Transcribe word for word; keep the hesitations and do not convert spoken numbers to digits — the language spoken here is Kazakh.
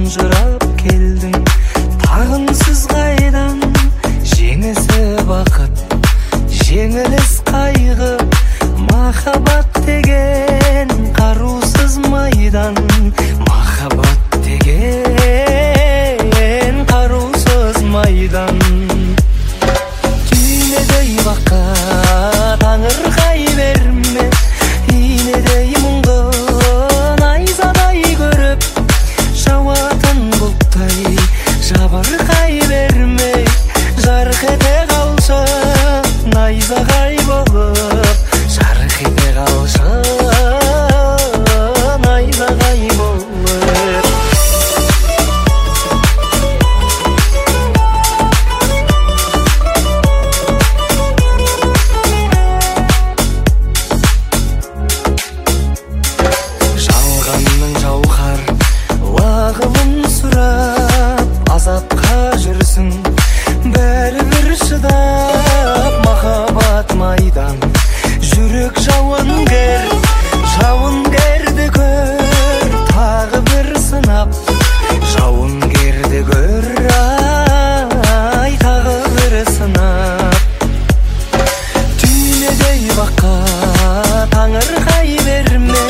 тұнжырап келдің. Тағынсыз қайдан жеңісі бақыт, жеңіліс қайғы, махаббат деген қарусыз майдан. Махаббат деген қарусыз майдан. Түйнедей баққа таңырқай берме, инедей мұңды найзадай көріп, жауатын бұлттай жабырқай берме. Жарқ ете қалшы найзағай болып, жарқ ете қалшы найзағай болып. Жалғанның жауһар уағылын сұрап азапқа жүрсің, бәрібір шыдап. Махаббат майдан, жүрек жауынгер, жауынгерді көр, тағы бір сынап. Жауынгерді көр, ай, тағы бір сынап. Түйнедей баққа таңырқай берме,